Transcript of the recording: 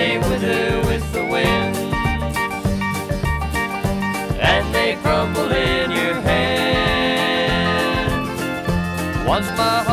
they wither with the wind, and they crumble in your hand. Once my